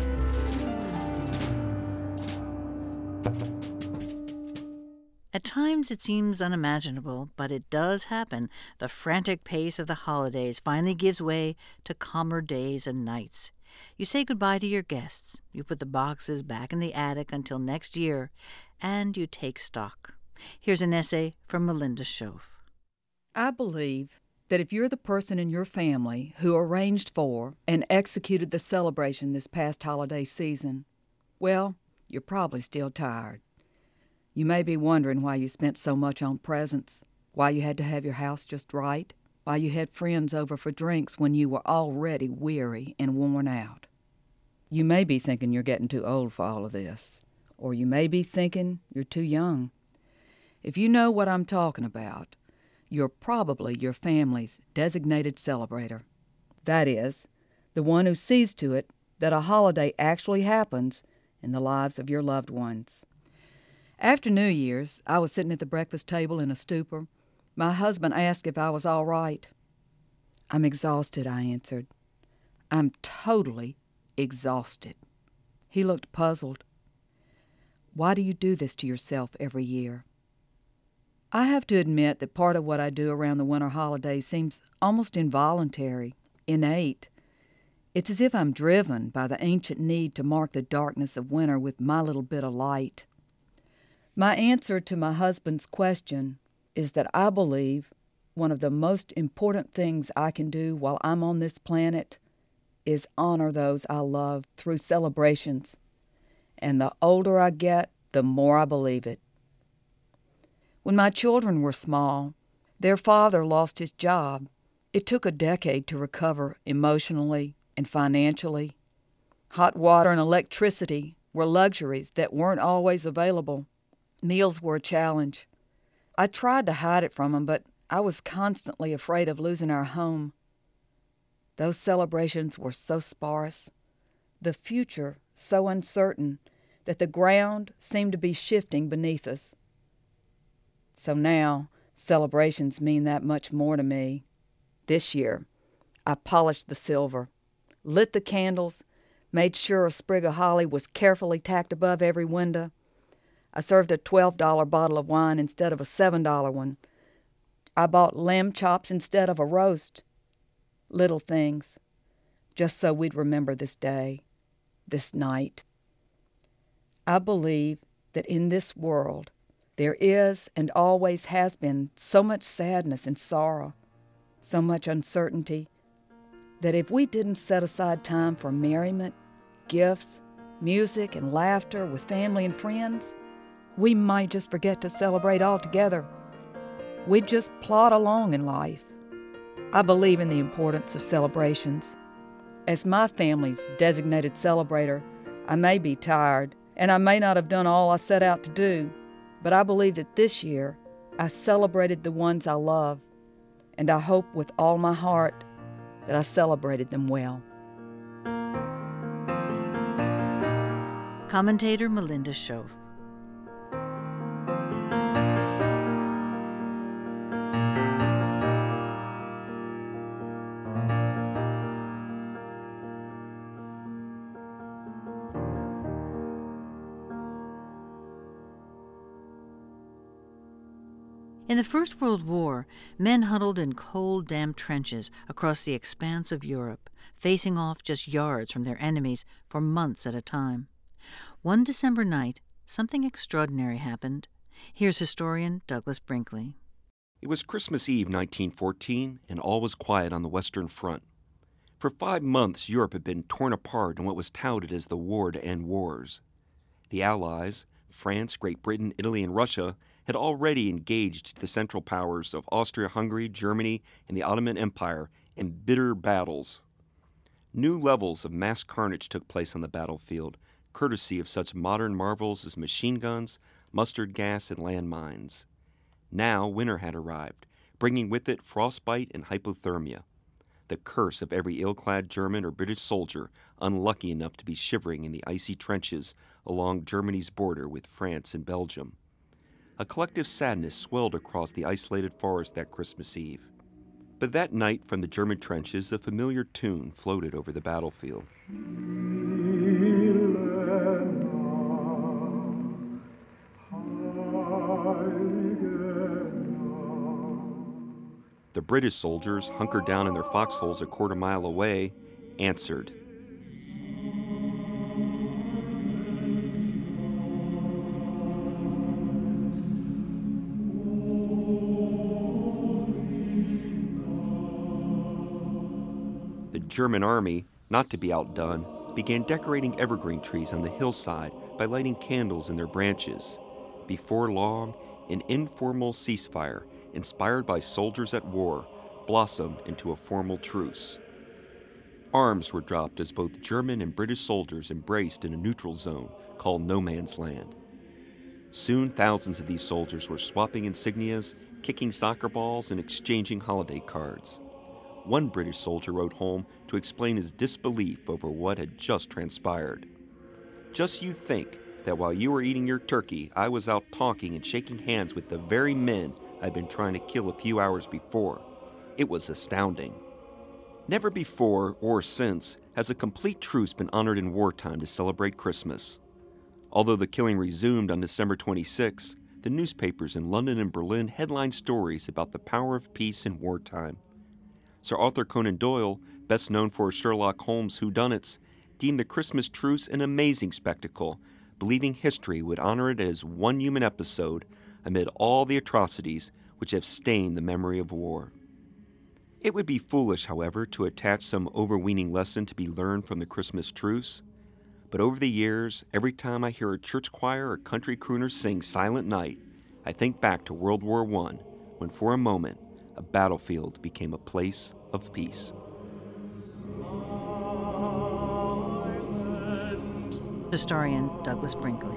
At times it seems unimaginable, but it does happen. The frantic pace of the holidays finally gives way to calmer days and nights. You say goodbye to your guests. You put the boxes back in the attic until next year, and you take stock. Here's an essay from Melinda Schoaf.
I believe that if you're the person in your family who arranged for and executed the celebration this past holiday season, well, you're probably still tired. You may be wondering why you spent so much on presents, why you had to have your house just right, why you had friends over for drinks when you were already weary and worn out. You may be thinking you're getting too old for all of this, or you may be thinking you're too young. If you know what I'm talking about, you're probably your family's designated celebrator. That is, the one who sees to it that a holiday actually happens in the lives of your loved ones. After New Year's, I was sitting at the breakfast table in a stupor. My husband asked if I was all right. "I'm exhausted," I answered. "I'm totally exhausted." He looked puzzled. "Why do you do this to yourself every year?" I have to admit that part of what I do around the winter holidays seems almost involuntary, innate. It's as if I'm driven by the ancient need to mark the darkness of winter with my little bit of light. My answer to my husband's question is that I believe one of the most important things I can do while I'm on this planet is honor those I love through celebrations. And the older I get, the more I believe it. When my children were small, their father lost his job. It took a decade to recover emotionally and financially. Hot water and electricity were luxuries that weren't always available. Meals were a challenge. I tried to hide it from him, but I was constantly afraid of losing our home. Those celebrations were so sparse, the future so uncertain, that the ground seemed to be shifting beneath us. So now, celebrations mean that much more to me. This year, I polished the silver, lit the candles, made sure a sprig of holly was carefully tacked above every window. I served a twelve dollar bottle of wine instead of a seven dollar one. I bought lamb chops instead of a roast. Little things, just so we'd remember this day, this night. I believe that in this world there is and always has been so much sadness and sorrow, so much uncertainty, that if we didn't set aside time for merriment, gifts, music, and laughter with family and friends, we might just forget to celebrate altogether. We'd just plod along in life. I believe in the importance of celebrations. As my family's designated celebrator, I may be tired, and I may not have done all I set out to do, but I believe that this year I celebrated the ones I love, and I hope with all my heart that I celebrated them well.
Commentator Melinda Schoaf. In the First World War, men huddled in cold, damp trenches across the expanse of Europe, facing off just yards from their enemies for months at a time. One December night, something extraordinary happened. Here's historian Douglas Brinkley.
It was Christmas Eve nineteen fourteen, and all was quiet on the Western Front. For five months, Europe had been torn apart in what was touted as the war to end wars. The Allies, France, Great Britain, Italy, and Russia, had already engaged the Central Powers of Austria-Hungary, Germany, and the Ottoman Empire in bitter battles. New levels of mass carnage took place on the battlefield, courtesy of such modern marvels as machine guns, mustard gas, and landmines. Now winter had arrived, bringing with it frostbite and hypothermia, the curse of every ill-clad German or British soldier unlucky enough to be shivering in the icy trenches along Germany's border with France and Belgium. A collective sadness swelled across the isolated forest that Christmas Eve. But that night, from the German trenches, a familiar tune floated over the battlefield. The British soldiers, hunkered down in their foxholes a quarter mile away, answered. The German army, not to be outdone, began decorating evergreen trees on the hillside by lighting candles in their branches. Before long, an informal ceasefire, inspired by soldiers at war, blossomed into a formal truce. Arms were dropped as both German and British soldiers embraced in a neutral zone called No Man's Land. Soon thousands of these soldiers were swapping insignias, kicking soccer balls, and exchanging holiday cards. One British soldier wrote home to explain his disbelief over what had just transpired. Just you think that while you were eating your turkey, I was out talking and shaking hands with the very men I'd been trying to kill a few hours before. It was astounding. Never before or since has a complete truce been honored in wartime to celebrate Christmas. Although the killing resumed on December twenty-sixth, the newspapers in London and Berlin headlined stories about the power of peace in wartime. Sir Arthur Conan Doyle, best known for Sherlock Holmes' whodunits, deemed the Christmas truce an amazing spectacle, believing history would honor it as one human episode amid all the atrocities which have stained the memory of war. It would be foolish, however, to attach some overweening lesson to be learned from the Christmas truce. But over the years, every time I hear a church choir or country crooner sing Silent Night, I think back to World War One, when for a moment, a battlefield became a place of peace.
Historian Douglas Brinkley.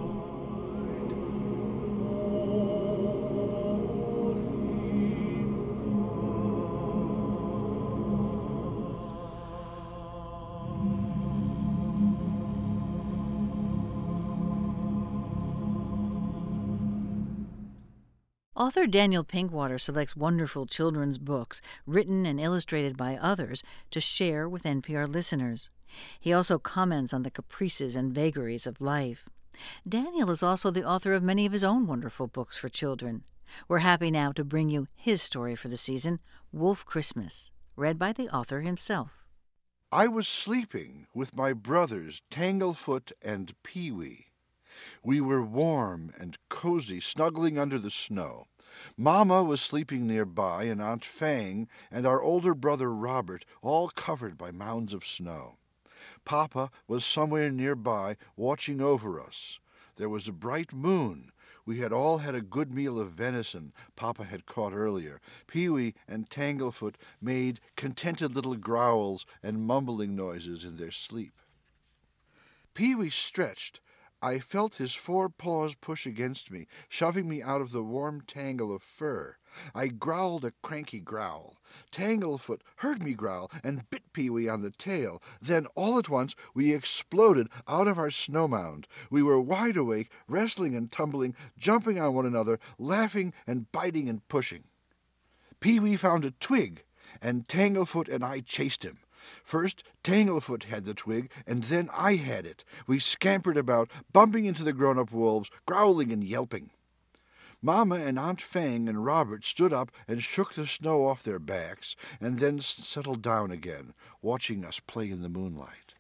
Author Daniel Pinkwater selects wonderful children's books, written and illustrated by others, to share with N P R listeners. He also comments on the caprices and vagaries of life. Daniel is also the author of many of his own wonderful books for children. We're happy now to bring you his story for the season, Wolf Christmas, read by the author himself.
I was sleeping with my brothers Tanglefoot and Pee-wee. We were warm and cozy, snuggling under the snow. Mama was sleeping nearby, and Aunt Fang and our older brother Robert, all covered by mounds of snow. Papa was somewhere nearby, watching over us. There was a bright moon. We had all had a good meal of venison Papa had caught earlier. Pee-wee and Tanglefoot made contented little growls and mumbling noises in their sleep. Pee-wee stretched. I felt his four paws push against me, shoving me out of the warm tangle of fur. I growled a cranky growl. Tanglefoot heard me growl and bit Pee-wee on the tail. Then, all at once, we exploded out of our snow mound. We were wide awake, wrestling and tumbling, jumping on one another, laughing and biting and pushing. Pee-wee found a twig, and Tanglefoot and I chased him. First, Tanglefoot had the twig, and then I had it. We scampered about, bumping into the grown-up wolves, growling and yelping. Mama and Aunt Fang and Robert stood up and shook the snow off their backs, and then settled down again, watching us play in the moonlight.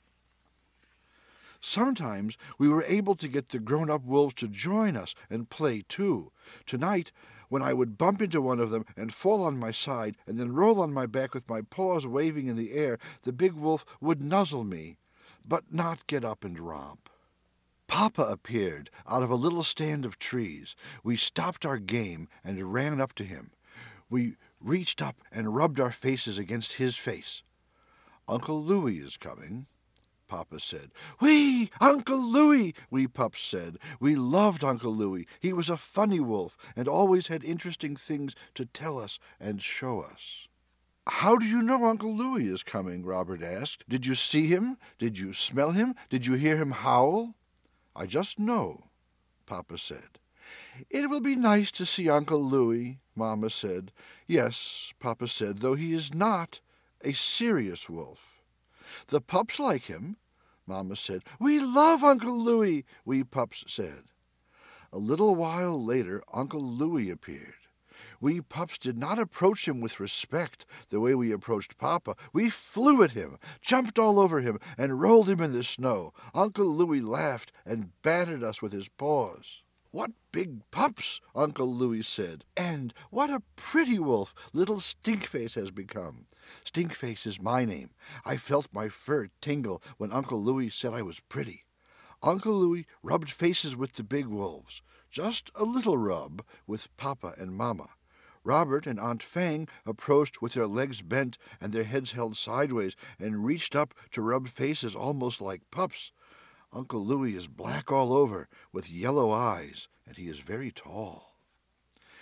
Sometimes we were able to get the grown-up wolves to join us and play too. Tonight, when I would bump into one of them and fall on my side and then roll on my back with my paws waving in the air, the big wolf would nuzzle me, but not get up and romp. Papa appeared out of a little stand of trees. We stopped our game and ran up to him. We reached up and rubbed our faces against his face. "Uncle Louis is coming," Papa said. "Whee! Uncle Louis!" we pups said. We loved Uncle Louis. He was a funny wolf and always had interesting things to tell us and show us. "How do you know Uncle Louis is coming?" Robert asked. "Did you see him? Did you smell him? Did you hear him howl?" "I just know," Papa said. "It will be nice to see Uncle Louis," Mama said. "Yes," Papa said, "though he is not a serious wolf." "The pups like him," Mama said. "We love Uncle Louis," we pups said. A little while later, Uncle Louis appeared. We pups did not approach him with respect the way we approached Papa. We flew at him, jumped all over him, and rolled him in the snow. Uncle Louis laughed and batted us with his paws. "What big pups," Uncle Louis said. "And what a pretty wolf little Stinkface has become." Stinkface is my name. I felt my fur tingle when Uncle Louis said I was pretty. Uncle Louis rubbed faces with the big wolves. Just a little rub with Papa and Mama. Robert and Aunt Fang approached with their legs bent and their heads held sideways and reached up to rub faces almost like pups. Uncle Louis is black all over, with yellow eyes, and he is very tall.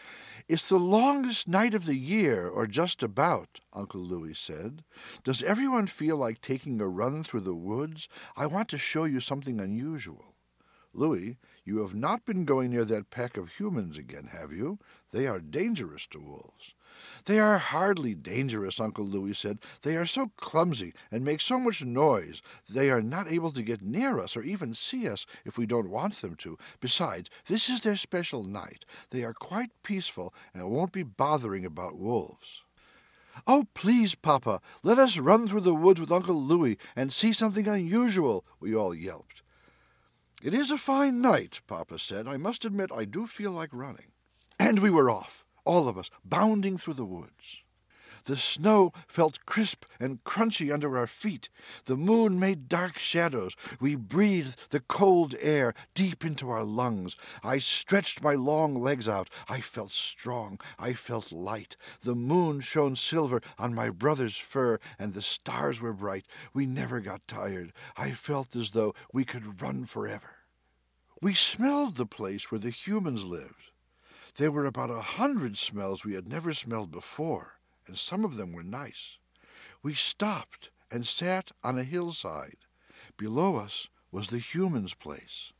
It's the longest night of the year, or just about, Uncle Louis said. Does everyone feel like taking a run through the woods? I want to show you something unusual. Louis, you have not been going near that pack of humans again, have you? They are dangerous to wolves. They are hardly dangerous, Uncle Louis said. They are so clumsy and make so much noise. They are not able to get near us or even see us if we don't want them to. Besides, this is their special night. They are quite peaceful and won't be bothering about wolves. Oh, please, Papa, let us run through the woods with Uncle Louis and see something unusual, we all yelped. It is a fine night, Papa said. I must admit I do feel like running. And we were off, all of us, bounding through the woods. The snow felt crisp and crunchy under our feet. The moon made dark shadows. We breathed the cold air deep into our lungs. I stretched my long legs out. I felt strong. I felt light. The moon shone silver on my brother's fur, and the stars were bright. We never got tired. I felt as though we could run forever. We smelled the place where the humans lived. There were about a hundred smells we had never smelled before, and some of them were nice. We stopped and sat on a hillside. Below us was the humans' place.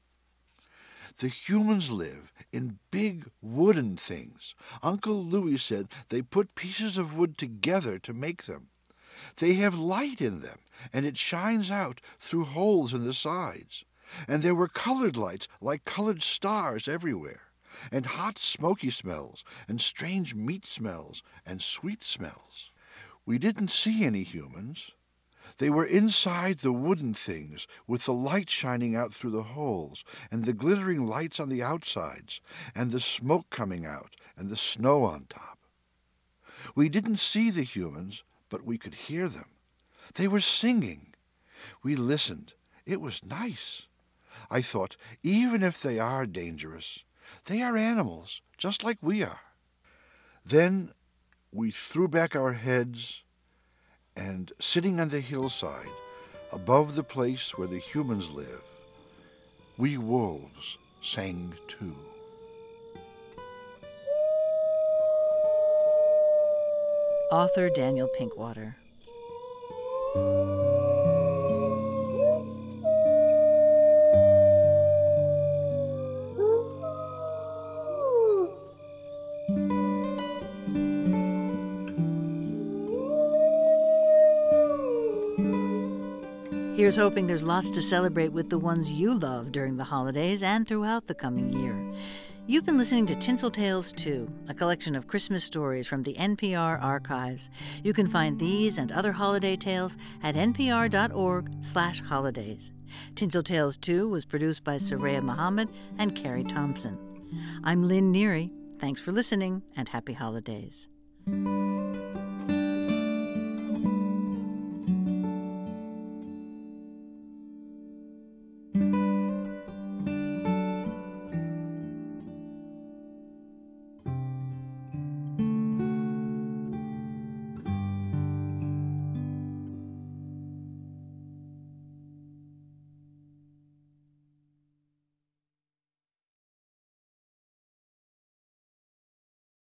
The humans live in big wooden things. Uncle Louis said they put pieces of wood together to make them. They have light in them, and it shines out through holes in the sides. And there were colored lights like colored stars everywhere, and hot smoky smells, and strange meat smells, and sweet smells. We didn't see any humans. They were inside the wooden things, with the light shining out through the holes, and the glittering lights on the outsides, and the smoke coming out, and the snow on top. We didn't see the humans, but we could hear them. They were singing. We listened. It was nice. I thought, even if they are dangerous, they are animals, just like we are. Then we threw back our heads, and sitting on the hillside, above the place where the humans live, we wolves sang too.
Author Daniel Pinkwater. Here's hoping there's lots to celebrate with the ones you love during the holidays and throughout the coming year. You've been listening to Tinsel Tales two, a collection of Christmas stories from the N P R archives. You can find these and other holiday tales at npr.org slash holidays. Tinsel Tales two was produced by Soraya Muhammad and Carrie Thompson. I'm Lynn Neary. Thanks for listening, and happy holidays.